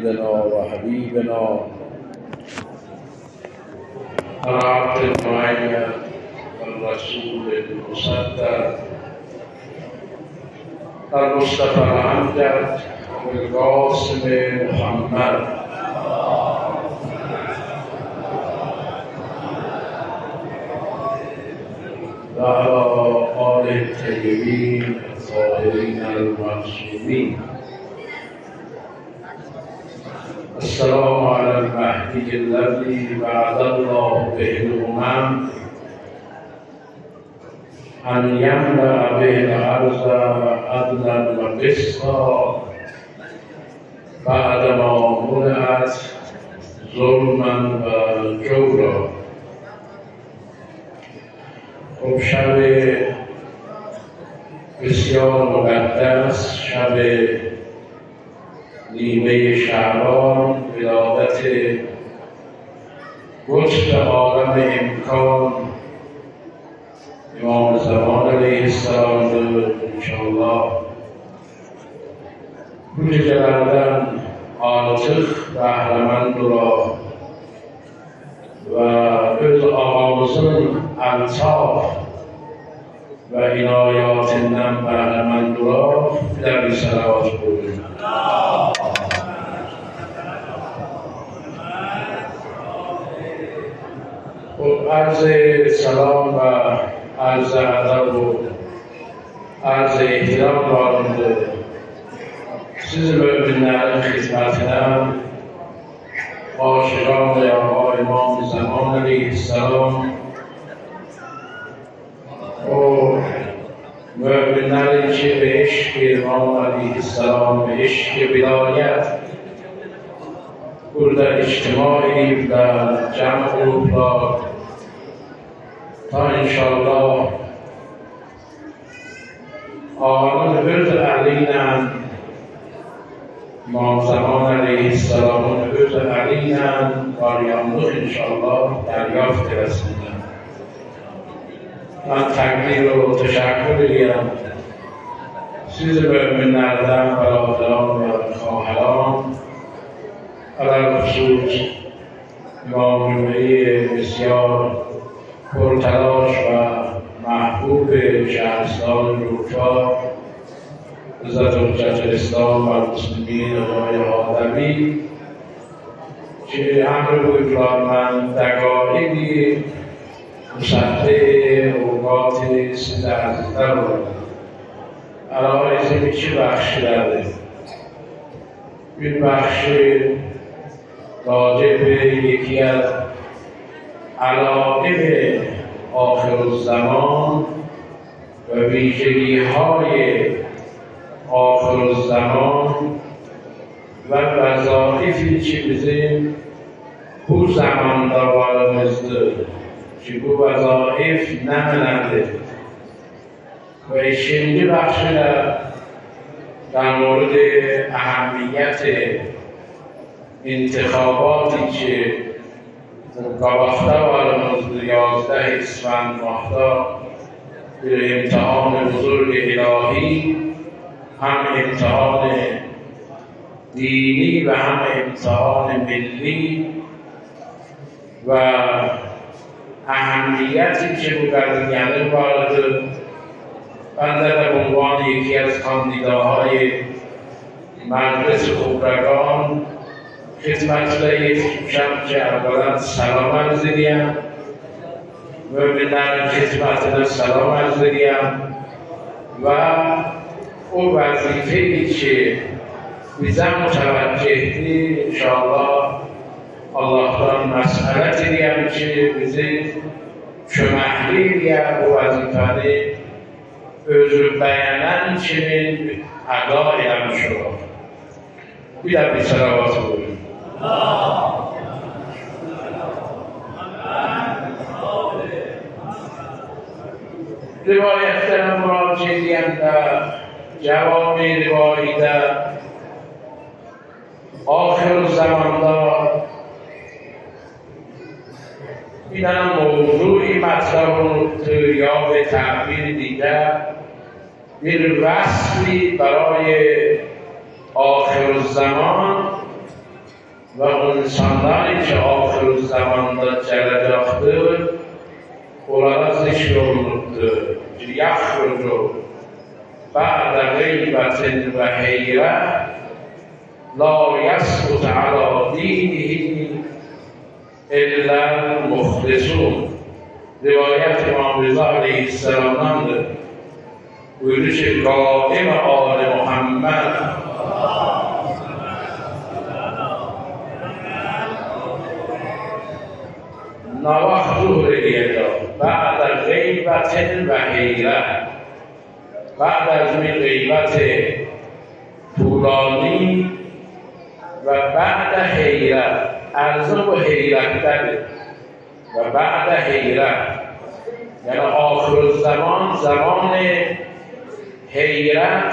سيدنا وحبيبنا العبد المعين والرسول المصدق المصطفى الأمجد والقاسم محمد وعلى آله الطيبين الطاهرين المعصومين. السلام على المهدي الذي بعث الله به الأمم أن يملأ به الأرض عدلا وقسطا بعدما ملئت ظلما وجورا. خب شب بسیار مقدس، شب نیمه شعبان، ولادت قطب عالم امکان امام زمان علیه السلام انشاءالله روز جلندن عاطف بهرمند را و öz ağamızın الطاف و عنایاتından بهرمند را در صلوات بگوییم. عرض سلام و عرض ادب و عرض احترام دارنده siz müminlerin hizmetine aşıran ya İmam Zaman Aleyhisselam o müminlerin ki ve eşk-i İmam Aleyhisselam ve eşk-i vilayet burada içtima edip de cem oluplar ta inşallah ağanın öz əliyle İmam Zaman Aleyhisselamın öz əliyle qaryanlıq inşallah dəryafت eləsinlər. Mən təqdir və təşəkkür edirəm. Siz müminlərdən bərabərən və xahəran aləlxüsus İmam Cümleyi بسیار پرتلاش و محبوب شهرستان اروپا حضرت حجت الاسلام و المسلمین آقای آدمی که امر بود را من دقایقی مصدق اوقات سید عزیزتر رو عرایزمی چه بخشی داره این بخش راجع به یکی از علائم آخرالزمان و ویژگی‌های آخرالزمان و وظایفی که bizim bu zamanda varımızdır. Ki bu vazaif nelerdir? ve ikinci بخشی‌اش در مورد اهمیت انتخاباتی که گواخته وارمز 11 اسفند ماهدا به امتحان بزرگ الهی هم امتحان دینی و هم امتحان ملی و اهمیتی که به قضیه وارد بنده به عنوان یکی از کاندیداهای مجلس خبرگان خدمت دهیدم که اولا سلام عرض داریم و به در خدمت سلام عرض داریم و او وظیفه‌ای که بیزم متوجهی انشاءالله الله تعالی مسئلت داریم که بیزم شمهلی او وظیفه özür beğenen kimin əda eləmiş olur. Bir də bir salavat buyurun. Rivayətlərə müraciə edəndə, cavab-ı rivayədə axir zamanda bir dənə mövzui مطلب رو یا به تعبیر دیگر bir وصفی برای آخر الزمان و insanlar ki ahir zamanda gələcəkdir, onlara zikr olunubdur. Yaxrucu ba'da gıybətin və heyrə la yəsqut ala dinihi illel muxlisun. Rivayət İmam Rıza Aleyhisselam'dandır. Buyurur ki, qaim Ali Muhammed navax zuhr edəcək. Bə'də qeybətin və heyrə. بعد از این غیبت طولانی و بعد حیرت عرضه و حیرت داره و بعد حیرت یعنی آخر زمان زمان حیرت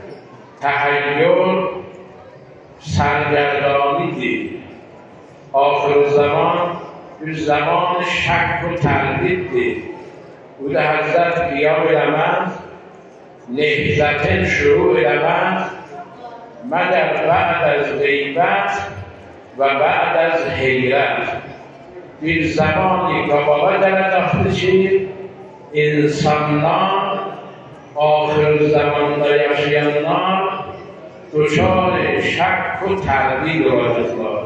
تحیر سرگردانی دید آخر زمان زمان شک و تردید دید بود حضرت قیام رمض نهضت شروع رمض مگر بعد از غیبت و بعد از حیرت bir زمانی که baba درجه شد insanlar آخر zamanda yaşayanlar دچار شک و تردید olacaklar.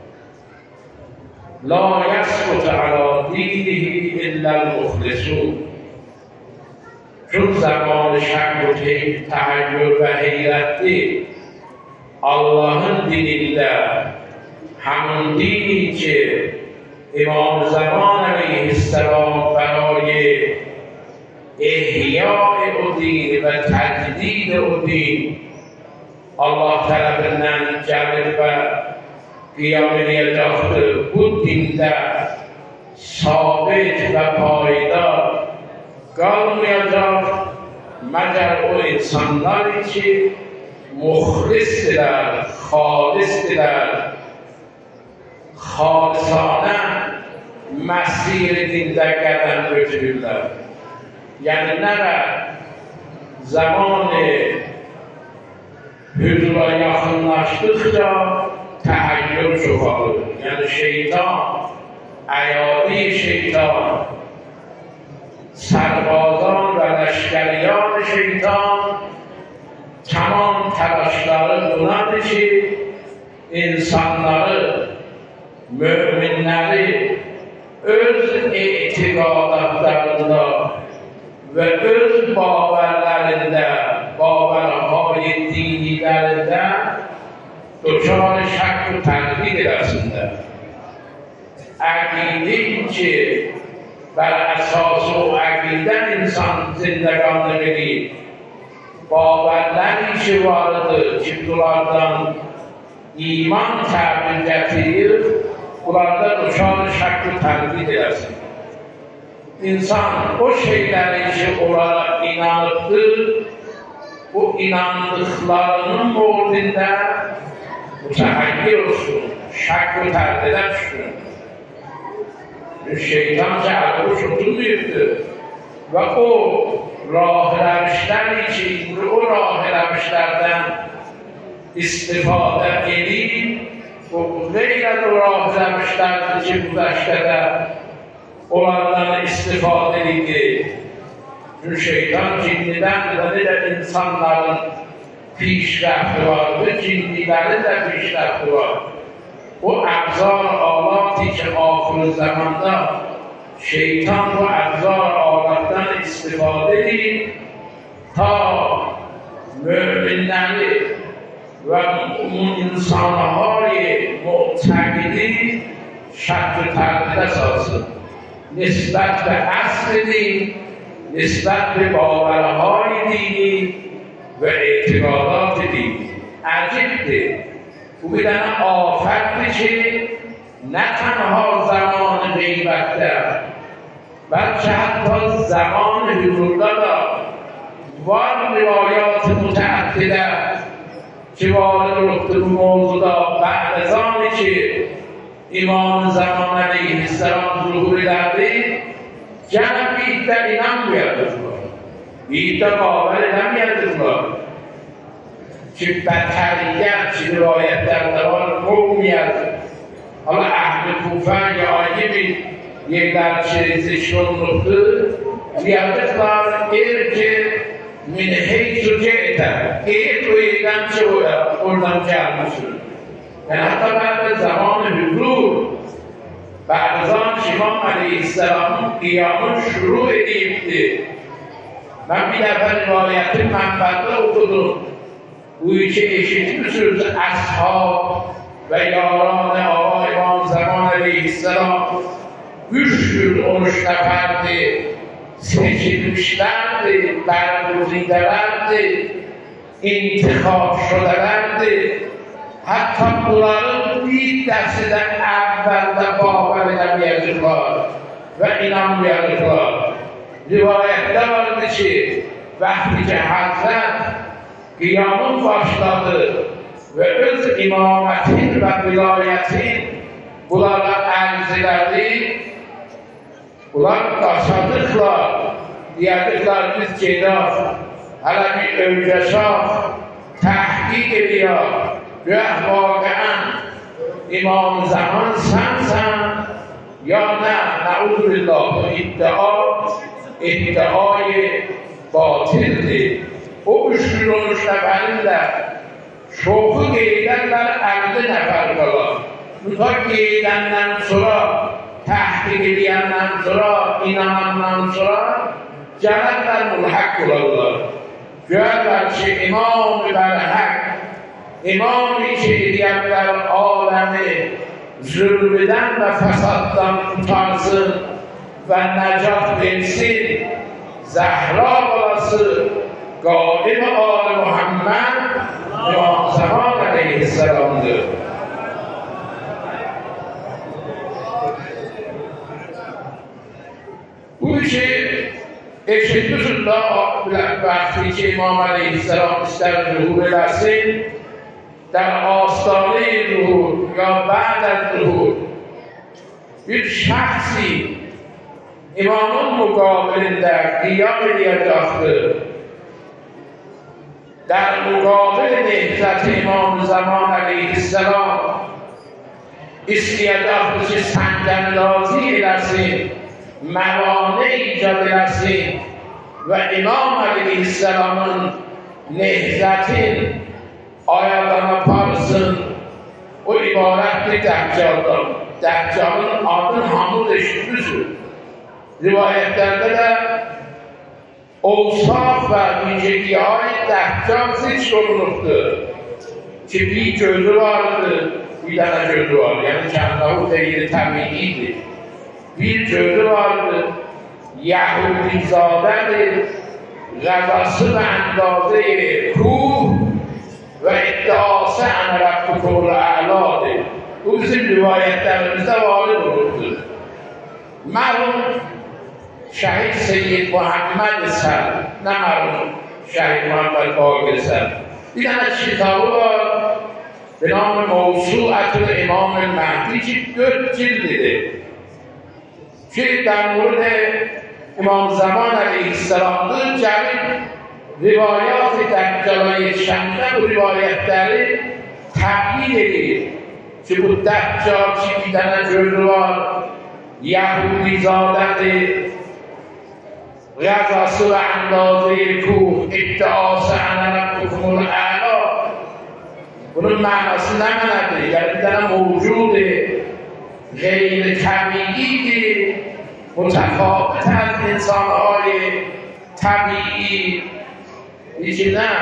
لا يسقط على دينه الا المخلصون. چون زمان شک و تحیر و حیرتی Allah'ın dininde همون دینی که امام زمان علیه السلام برای احیاء او دین و تجدید او دین Allah tarafından cəlb və qiyam edəcəkdir. Bu dində sabit və payidar qalmayacaq məgər o insanlar ki muxlisdirlər, xalisdirlər, xalisanə məsir dində qədəm götürürlər. Yəni nə zamanı huzura yaxınlaşdıqca təhayyül çoxalır. Yəni şeytan, əyadi şeytan, sərbazan və ləşkəriyan şeytan tamam təlaşları bunadır ki, insanları, müminləri öz etiqadatlarında və öz babərlərində, babərhay dinilərində duşar şək və təqlid edəsində. Əqidin ki, bər əsas o əqidən insan zindəqanlıq edir. Babərləri ki vardır ki, bunlardan iman təbir gətirir, bunlarda duşar şək və təqlid edəsin. İnsan o şeyləri ki, onlara inanıbdır, bu inandıqlarının mordində mütəhayyir olsun, şək və tərdidə düşsün. Şeytan cəhəli şutulmuyubdur və o rah-rəvişləri ki, o rah-rəvişlərdən istifadə edib, o qeyrət o rah-rəvişlərdir ki, güzəştədə onlardan istifadə edir. Çünkü şeytan cinnidən də necə insanların pişrəfti var, bu cinnilərin də pişrəfti var. O əbzar alatı ki, ahir zamanda şeytan bu əbzar alatdan istifadə edir, ta müminləri və insanları mu'təqidi şək və tərdidə salsın. نسبت به اصل دین، نسبت به باورهای دینی و اعتقادات دینی عجیبه. بودن آفت بشه نه تنها زمان غیبته بلکه حتی زمان حضورده وار روایات متعدده که وارد رفته به موضوع بعد از آنی که İmam Zaman Aleyhisselam zuhur ederdi, Cenab-ı İdder inanmıyordurlar. İdder baver edemiyordurlar. Çünkü beteriyet, rivayetler de var, kovmiyordurlar. حالا اهل کوفه یا آیه یک درچه زشتون نقطه لیادتlar erce min heysu ce'te o yerden oradan gelmiştir. Yani hatta بعد zaman huzur بعد zaman İmam Aleyhisselam'ın kıyamı şuru edildi. Ben bir defa rivayetin menbaında okudum. Bu işi eşitmişsiniz ashab ve yaran Ağa İmam Zaman Aleyhisselam 313 neferdi, seçilmişlerdi, bergüzidelerdi, intikab şudelerdi. Hatta bunların bir dersinden evvelde baber edemeyecekler ve inanmayacaklar. Rivayette vardı ki, vakti Hazret kıyamın başladı ve öz imametin ve vilayetin bunlara erzileri, bunlar qaçadıqlar, deyədiqlər biz gedək, hələ bir öncəşək, təhqiq ediyək, göyək vaqiən İmam-ı Zaman sənsən, ya nə, nəuzubillah, bu iddiayı batildir. O 313 nəfərin də şoxu qeydənlər 50 nəfər qalar. Mütaq qeydəndən sonra təhqiq ediyəndən sonra, inanandan sonra gələnlər mülhəq olarlar. Görürlər ki, İmam-ı Bərhəq, İmam-ı ki, ediyənlər aləmi zülmüdən və fəsaddan tutarsın və nəcat versin. Zəhra balası, qadim-i Ali Muhammed, İmam Zaman Aleyhisselam'dır. Bu işi eşitmişsiniz de vakti ki İmam Aleyhisselam ister zuhur eləsin, در آستانه ظهور یا بعد از ظهور bir şəxsi imamın müqabilində qiyam edəcəkdir. در مقابل نهضت امام زمان Aleyhisselam istəyəcəkdir ki, səngəndazی eləsin, موانع ایجاد eləsin və İmam Aleyhisselamın nehzətin ayağına aparsın. O ibarətdir Dəccaldan. Dəccalın adını hamı eşitmişsiniz. Rivayətlərdə də Ovsaf və vicəliyə aid Dəccal zikr olunubdur. Ki bir gözü vardı, bir dənə gözü var. Yəni kəndahu xeyri təbiidir. Bir gözü vardı, Yahudizadədir, qəzası və əndazə kuh və iddiası ən Rəbbükul Əladır. Bu bizim rivayətlərimizdə varid olubdur. Mərhum Şəhid Seyyid Muhammed Sər, nə mərhum Şəhid Muhammed Baqir Sər. Bir dənə kitabı var, به نام موسوعة امام المهدی که 4 جلده که در مورد امام زمان علیه السلام جمعی روایات دجالای شمسه و روایتleri تبیین edildi. که bu دجال چیدن جلوان یهودی زادت غذاسو و اندازه کوه ادعاس ربکم الاعلی bunun manası ne manadır? Yani bir tane mevcut غیر طبیعی متفاوت از انسانهای طبیعی هیچی نه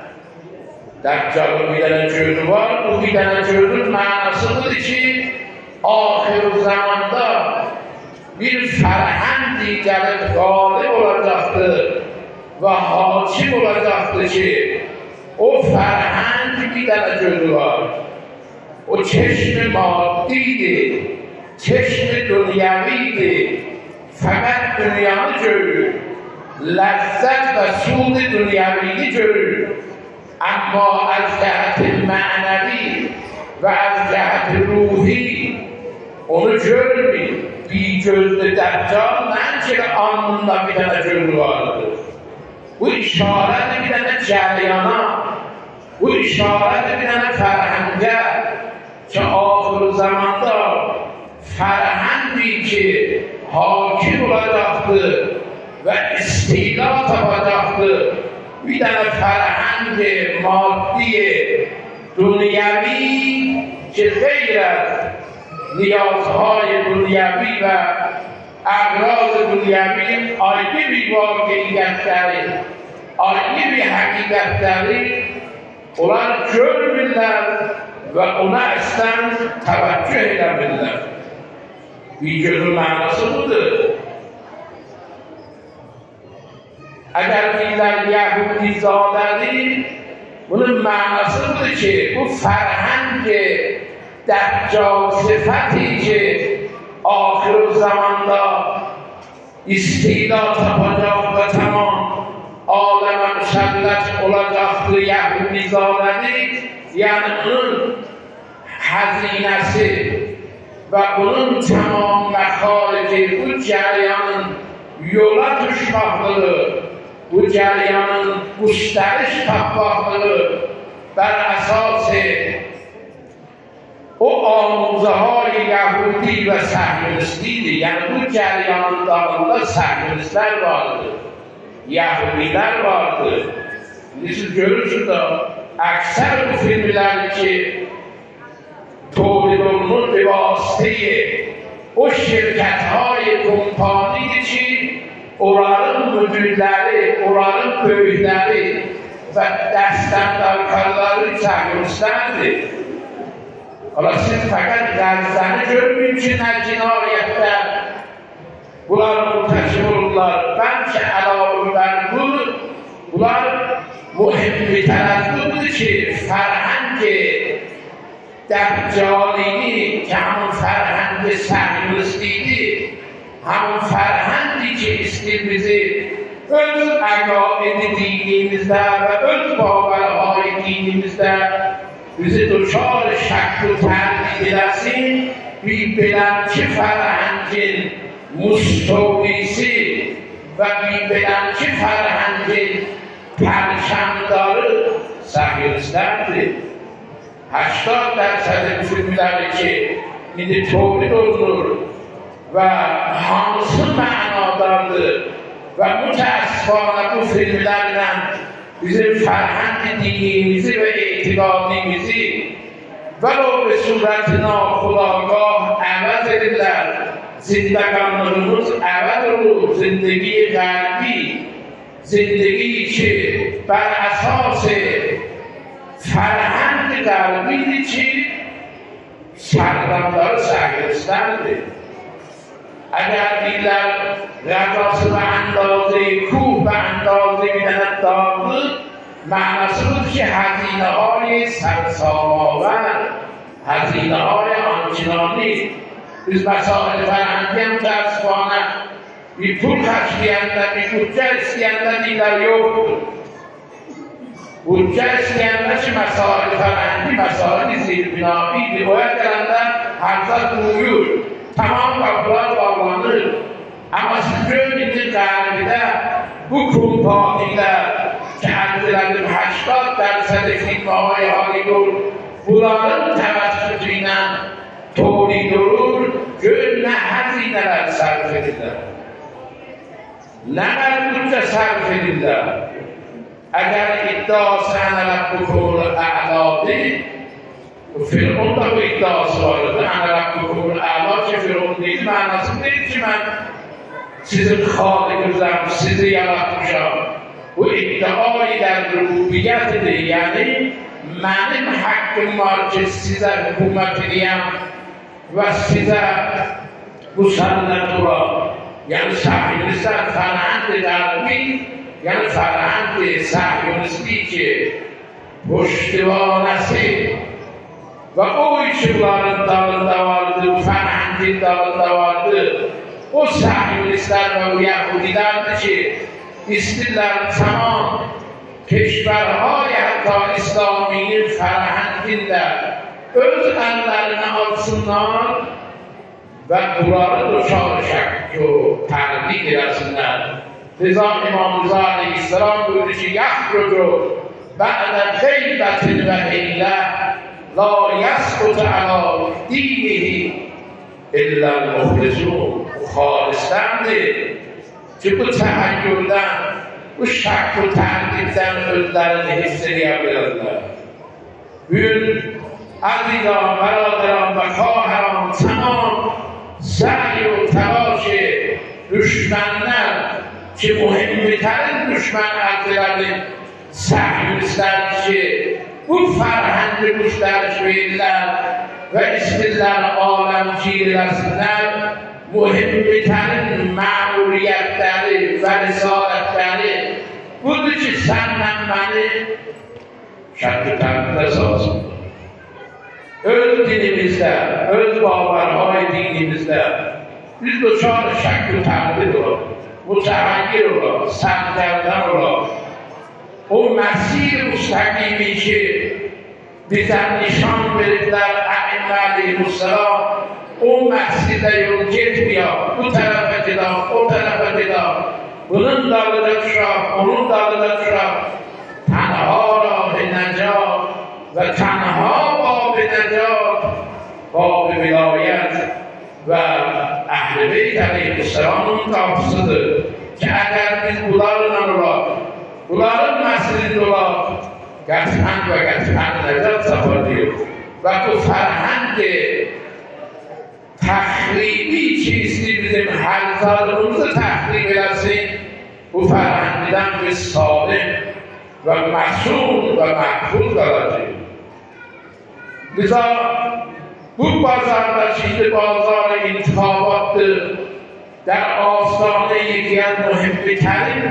دجال میدن جلوان او میدن جلوان معناsı budur ki آخر zamanda bir فرهنگی gəlib qalib olacaqdır və hakim olacaqdır ki o فرهنگ bir dənə gözü var. O çeşmi maddidir, çeşmi dünyavidir. Fəqət dünyanı görür, ləzzət və sud dünyavini görür. Amma az cəhət-i mənəvi və az cəhət-i ruhi onu görmür. Bir gözlü Dəccal nəncə anında bir dənə gözü vardır. Bu işarədir bir dənə cəriyana, bu işarədir bir dənə fərhəngə ki, axır zamanda فرهنگی که حاکم olacaktı ve istidat yapacaktı. Bir tane فرهنگ maddi, dünyevi که غیر از نیازهای دنیوی و اغراض دنیوی آینه bir واقعیتleri, ayrı bir hakikatleri onlar görmürler ve ona aslen teveccüh edebilirler. Bir gözün manası budur. Eğer bizler Yahudi zadedir, bunun manası budur ki bu فرهنگ دجال صفتی که آخر zamanda istila tapacak ve tamam aleme müsellet olacaktı Yahudi zadedir. Yani onun hazinesi ve bunun tamam mekalici bu cereyanın yola düşmekleri, bu cereyanın gösteriş tapmakları bel esası o amuzahari Yahudi ve Sahyonistiydi. Yani bu cereyanın dalında Sahyonistler vardı, Yahudiler vardı. Şimdi siz görürsünüz de ekser bu filmler ki tolid olunur به واسطه o şirketهای kompanidir ki oranın müdürleri, oranın böyükleri ve dəstəndərkarları Sahyonistlerdir. Ama siz fakat Qəzzəni görmeyin ki ne cinayetler bunlar münteşir olurlar. Bence əlavə bər bu, bunlar mühim bir tərəfdir ki فرهنگ دجالینی که همون فرهنگ صهیونیستیه، همون فرهنگی که istir bizi öz عقاید دینimizde ve öz باورهای دینimizde bizi duşar şek و تردید edersin. Bir belençi فرهنگin mustawisi ve bir belençi فرهنگin perşemdarı Sahyonistlerdir. 80% filmleri ki indi tolid olunur ve hamısı manadardır ve müteessifane bu filmlerle bizim فرهنگ dinimizi ve etikadimizi ولو به صورت ناخودآگاه عوض edirler. Zindeganlığımız عوض olur. Zindagi غربی زندگی که بر اساس فرهنگ غربی که سردمدار صهیونیست‌اند. اگر دیگر غذاسی به اندازه کوه به اندازه می‌دهند داغ معناش بود که هزینه‌های سرسام‌آور، هزینه‌های آنچنانی biz مسائل فرهنگی هم متأسفانه bir pul kaçlayanlar, bir bütçe isteyenler diler yoktur. Bütçe isteyenler ki mesail ferhendi, mesail zilbinabiydi. Oya gelenler harzat uyur. Tamam kapılar bağlanır. Ama siz görmediniz galibi'de bu kumpaniler ki eldilerim 80% firmaهای Hollywood bunların tevessütüyle tolid olur, gör ne hazineler sarf edirler. Ne bütçe sarf edirler. Eğer iddiası ene rabbukumul a'ladır, Firavun da bu iddiası vardı. Ene rabbukumul a'la ki Firavun değil, manası değil ki ben sizin Halikinizim, sizi yaratmışam. Bu iddiayı der rububiyetidir. Yani benim hakkım var ki size hükümet edeyim ve size musallat olam. Yani Sahyonistler فرهنگ غربی yani فرهنگ صهیونیستی که پشتوانسی و o işlerin dalında vardı, فرهنگin dalında vardı. O Sahyonistler ve o Yahudilerdi ki istirler tamam keşverهای hatta İslami'nin فرهنگinde öz ellerine alsınlar ve bunları duşar şek و تردید edersinler. Rıza İmam Rıza Aleyhisselam buyurdu ki yahrucu ba'de gıybetin ve hille la yaskutu ala dinihi الا المخلصون خالص‌ترdir. Ki bu tehayyülden, bu şak ve terdikten özlerini hissediyebilirler. Bugün azizan, beraderan ve kaheran tamam sahi ve telaşı düşmanlar ki muhimmeterin düşman azizlerin sahibiler ki bu ferhendi gösteriş verirler ve isterler alemcilersinler muhimmeterin ma'muriyetleri ve risaletleri budur ki senden beni şarkı kalbinde salsın. Öz dinimizde, öz bavarhay dinimizde biz dışarı şarkı kalbide olalım, mütehayyir olalım, sərgərdən olalım. O mesir müstakimi ki bize nişan verirler a'imməli-i-mussalam o mescide yol gitmiyor, bu tarafa gider, o tarafa gider. Bunun dalında düşer, onun dalında düşer. Tenha rah-ı necat ve tenha bab-ı necat, bab-ı vilayet ve Ehl-i Beyt Aleyhisselam'ın kapısıdır. Ki eğer biz bunlarla olalım, bunların mescidinde olalım, qəsbən və qəsbən necat tapacağıq. Ve bu ferhendi təxribi çizdi bizim hərzarımızı təxrib eləsin, bu ferhendidən biz salim ve məsum ve məhfuz qalacaq. Biza bu bazarda şimdi bazar intixabattır, در آستانه یکی از مهمترین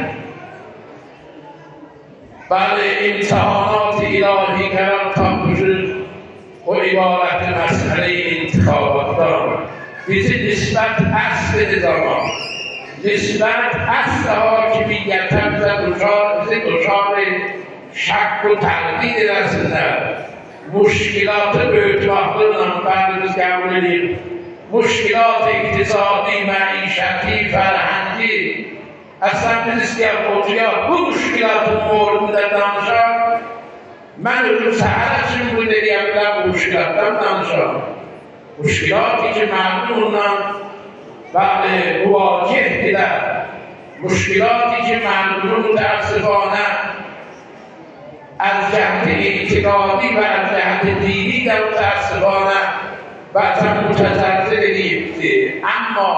امتحانات الهی قرار تاپوشد و عبارت مسئله انتخابات bizi نسبت اصل نظامان نسبت اصل حاکمیت و bizi دچار شک و تردید رسیدن مشکلات büyütmekle biz kabul edip مشکلات اقتصادی، معیشتی، فرهنگی اصلا biz istəyək oturuyor bu müşkilatın moğrunda danışaq mən özüm səhər üçün bu deyəmlər bu müşkilatdan danışaq müşkilatı ki məmnunla bəli müvacihdirlər müşkilatı ki məmnun mütəəssifانه از جهت اعتقادی و از جهت دینی در mütəəssifانه بعضا متزلزل گرفته اما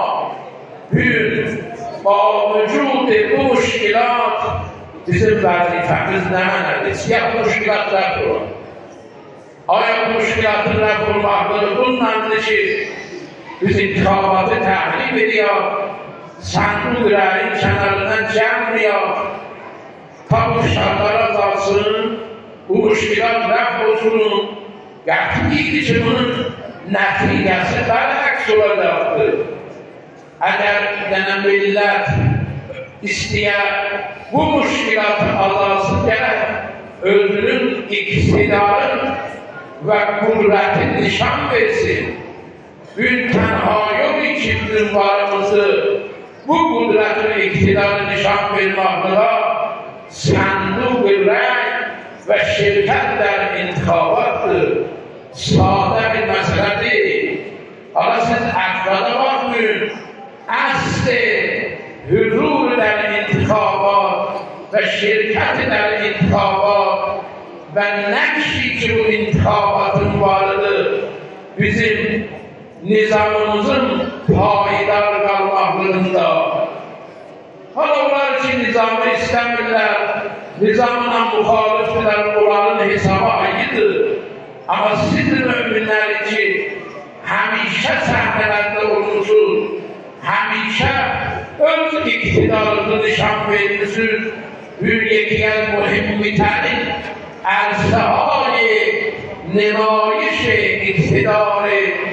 با وجود bu مشکلات bizim vazifemiz nemenədir? Siyah müşkilat rəf olur. Aya bu müşkilatı rəf olmaqdır. Bununla ki biz intixabatı təhrif ediyor, sandık rəyin kənarından gəlmiyor. Ta bu şartlar azalsın, bu müşkilat rəf olsun. Qətidir ki bunun nəticəsi bərəks olacaqdır. Əgər dənə millət istəyər bu müşkilatı azalsın gərək özünün iqtidarın və qüdrətin nişan versin. Gün tənha yox ki bizim varımızı bu qüdrətin iqtidarı nişan verməklə sənduq-ı rəy və şirkətlər intixabattır. Sade bir məsələ deyil. Hala siz əqrada baxmayın. Əsl huzur در انتخابات و شرکت در انتخابات و نقشی که bu انتخاباتın varıdır bizim nizamımızın payidar qalmaqlığında. Hala onlar için nizamı istəmirlər, nizamına müxalifdirlər, onların hesabı ayrıdır. Ama siz müminler için həmişə səhnələrdə olmuşsunuz, həmişə öz iktidarını nişan vermişsiniz, hürriyyetiyen mühimmeterin ersahay nemayiş iktidar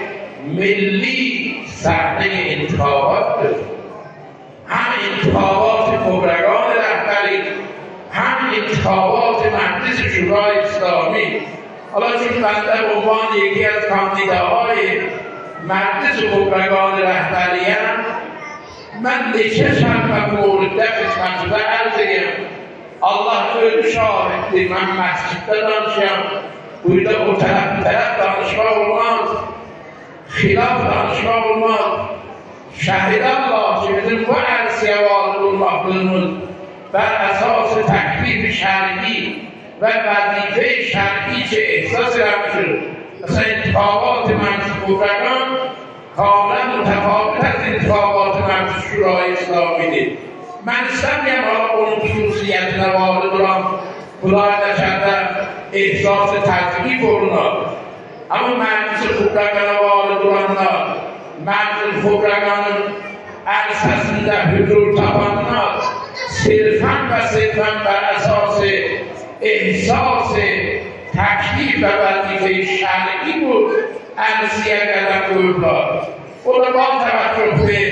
milli sahne intixabattır. Hem intixabat خبرگان رهبری هم انتخابات مجلس شورای اسلامی. حالا چون بنده به عنوان یکی از کاندیداهای مجلس خبرگان رهبریم من نشستم و مورد خدمتتون عرض کنم Allah özü şahitdir. Ben mescitte danışıyorum. Burada o taraf danışma olmaz. xilaf danışmaq olmaz. Şəhid Allah ki, bizim bu ərsiyə valid olmaqlığımız bər əsası təklif-i şərqi və vəzife-i şərqi ki, ehsas eləmişir. Mesela intifabat-ı mənsubləqən kamilən mütəfavit az intifabat-ı mənsub şurayı İslamidir. Mən istəməyəm onun xüsusiyyətinə valid olan Xuday nəşərdə ehsas-ı təzqif olunar. Amma məclis-i xubləqənə valid olanlar, məclis-i xubləqənin ərsəsində hüzur tapanlar, sirfən və sirfən bər əsası ehsas-ı təklif və vəzife-i şərqi بود ərsiyə qədəm qoyublar. O da با توجه به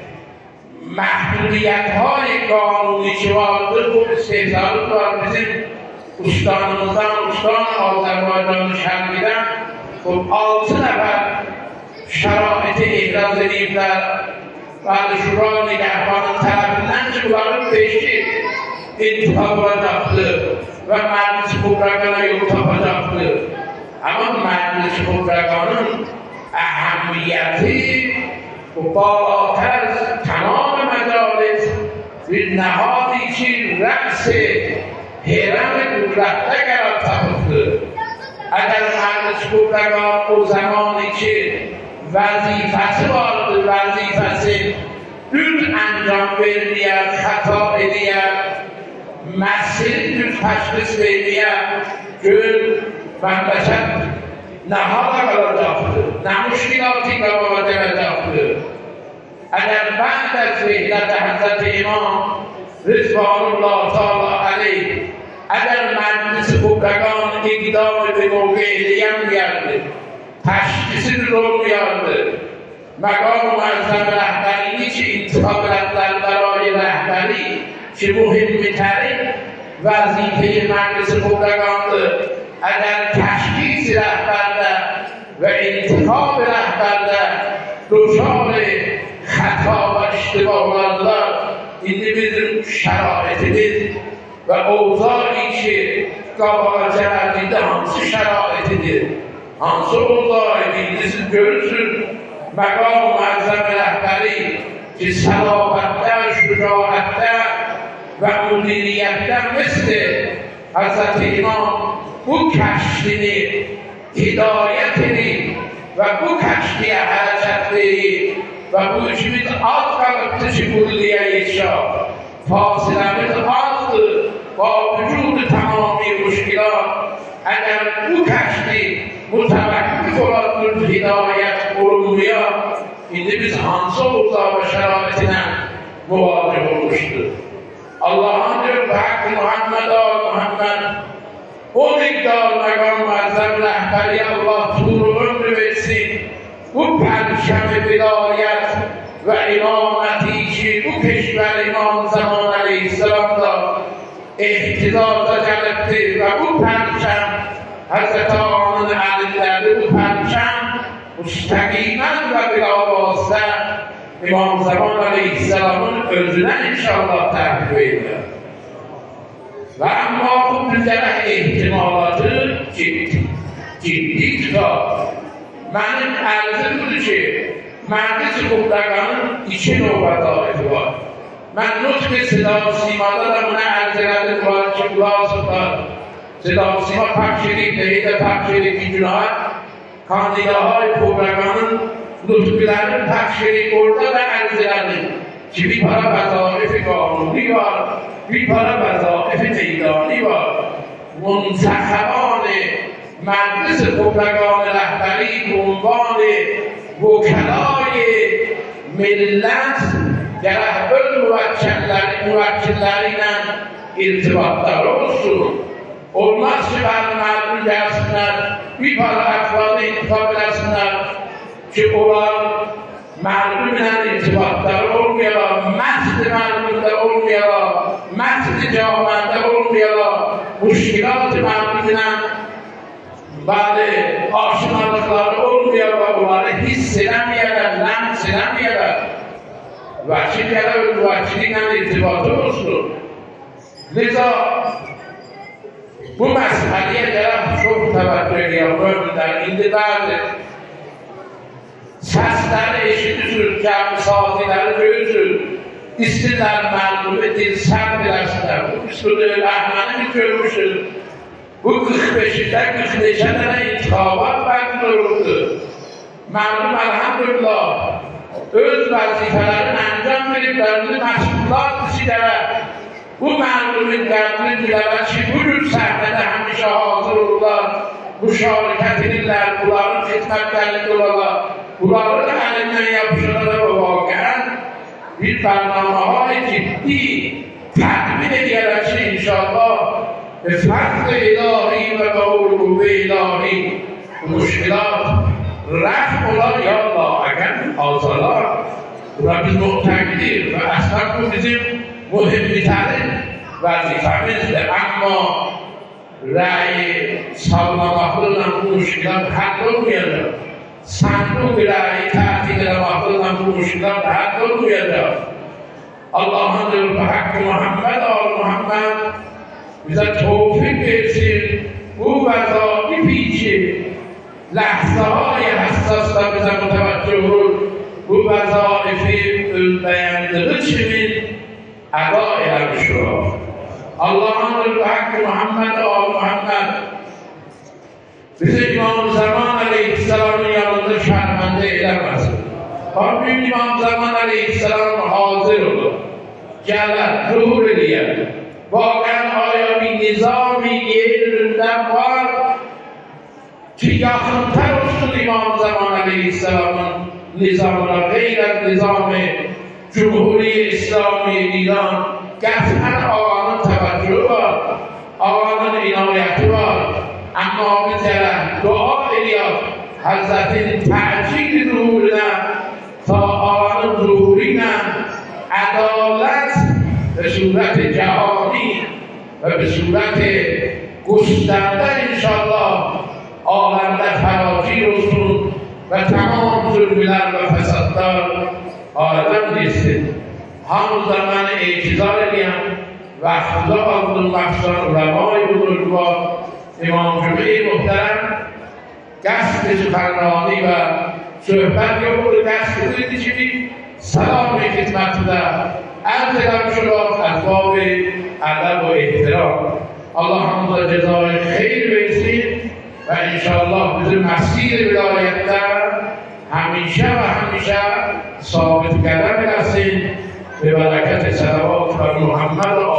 محدودیت‌های قانونی که وارد خود استحضار دار bizim ustalarımızdan, ustalar Azərbaycanı şərqidən 6 nəfər şəraiti ehraz ediblər. Bəli, Şura Nigahbanın tərəfindən ki, bunların 5-i intikab olacaqdır və məclis xubləqənə yol tapacaqdır. Amma məclis xubləqanın əhəmiyyəti بالاتر از تمام مجالس bir nəhadi ki, rəqs-i heyran-ı qüdrətdə qərar tapıbdır. Əgər məclis xubləqan o zamanı ki, vəzifəsi vardır, vəzifəsi düz əncam verməyər, xəta edəyər, məsili düz təşxis verməyər, gör, məmləkət nə hala qalacaqdır, nə müşkilatı qabağa gələcəkdir. Əgər bənd az vehlət Həzrət İmam Rızvanullah Teala aleyh əgər məclis xubləqan iqdam bir mövqeyliyəm gəldi, təşkisi düz olmayardı, məqam məzəm rəhbərini ki, intikab elədlər bəray rəhbəri ki, mühimmitərin vəzife-i məclis xubləqandır. Əgər təşkis rəhbərdə və intikab rəhbərdə duşar xəta və iştibahlarlar indi bizim şəraitidir və ovzari ki, qabağa gələdində hansı şəraitidir, hansı ovzari indi siz görürsünüz, məqam məzəm rəhbəri ki, səlabətdə, şücaətdə və müdiriyyətdə misli Həzrət İmam bu kəşfini, hidayətini və bu kəşfiyə hərəkətləri və bu işimiz az qalıbdır ki, buraya yetişək. Fasiləmiz azdır, با vücud tamami müşkilat. Əgər bu kəşfi mütəvəqqif olardır, hidayət olunmaya, indi biz hansı ovzaq və şəraitinə müvacib olmuşdur. Allah'ın diyor, Hakkı Muhammed Muhammed o miktar məqam məzəm rəhbəri Allah tuğru ömrü versin. Bu pərşəm-i vilayət və imaməti ki, bu keşvər İmam Zaman Aleyhisselam'da ehtizaza gəlibdir və bu pərşəm Həzrət Ağanın əlilləri bu pərşəm müstəqimən və bilavasitə İmam Zaman Aleyhisselam'ın özünə inşallah təhvil edilir. Və amma bu bizlərə ehtimalatı ciddi çıxar. Mənim ərzim budur ki, məclis xubləqanın 2 növbə tarifi var. Mən nutq-i Seda-ı Simada da buna ərz elədim var ki, qulaqsızlar. Seda-ı Sima pəxş edib, deyidə pəxş edib ki, günah kandidahay xubləqanın nutqlərini pəxş edib, orada da ərz elədim ki, bir para vəzaifi qanuni var, bir para vəzaifi meydani var. Muntaxaban مجلس خبرگان رهبری به عنوان وکلای ملت که رهبر موکللerinden irtibatları olsun. Olmaz ki bari mağdur gelsinler, bir para afradı intifak eləsinler ki onlar mağdurla irtibatları olmayala, məhd-i mağdurda olmayala, məhd-i camiədə olmayala, müşkilat-ı mağdurla bəli, aşinalıqları olmayala, onları hiss eləməyələr, ləms eləməyələr. Vəkil gələ vəkili ilə irtibatı olsun. Liza, bu məsələyə gələk çox təvəccüh edirəm, möminlər. İndi bəzi Səsləri eşidirsiniz, cəmi saziləri görürsünüz. İstirlər məlumu dil sərb eləsinlər. Bu Bismillahirrahmanirrahim bir görmüşsünüz. Bu 45'də 45'ə dənə intihabat bərqidururdu. Məlumu elhamdülillah öz vəzifələrini əncam veriblərini məsullar kişilərə bu məlumun qəbrini dilərlər ki, bu gün səhnədə həmişə hazır olurlar, müşarikət edirlər, bunların xidmətlərində olarlar, bunların əlindən yapışırlar və vaqiən bir bərnaməهای ciddi təqmin edərək ki, inşallah fəzl ilahi və qavul ilahi müşkilat rəf olar ya Allah, əgər alsalar, buna biz muhtəqidir və əslən bu bizim mühimmitərin vəzifəmizdir. Amma rəyi sallamaqlarla bu müşkilat həll olmayacaq. Sanduq rəyi təhdid eləmaqlarla bu müşkilat həll olmayacaq. Allah'ın rızı hakkı Muhammed al-Muhammed bize tevfik versin. Bu vəzaif için ləhzahay həssasda bizə mütəvəccüh olur. Bu vəzaifi özbəyəndiği kimin əda eləmiş olur. Allah'ın rızı hakkı Muhammed al-Muhammed bizi İmam Zaman Aleyhisselam'ın yanında şərməndə eləməsin. Rabbim İmam Zaman Aleyhisselam hazır olur. Gələr, zuhur eləyər. Vaqən aya bir nizam-ı yerlerinden var ki yaxıntar olsun İmam Zaman Aleyhisselam'ın nizamına, qeyrət nizam-ı Cumhuriyyə İslami İran qəsdən ağanın təvəccühü var, ağanın inayəti var. Amma biz gələn dua eləyək Həzrətin təcil zuhuruna ta ağanın zuhuruna ədalət ve surət cəhani ve be surət gustərdə inşallah aləmdə fəracir olsun ve tamam zulmlər ve fəsadlar aləm desin. Hamıza mən icazə edəyəm və xüza aldım məxsan uləma-i buzurgvar İmam Cümle-i Muhterem qəsd-i süfərnani və söhbət yoxdur, qəsd edildi kimi salam-ı xidmətidə ərz edəm şular əsbab-ı ədəb və ehtiram. Allah'ımıza cezayı xeyr versin və inşallah bizim məsir vilayətdə həmişə və həmişə sabit qədəm eləsin və bərəkət-i sələvat və Muhammed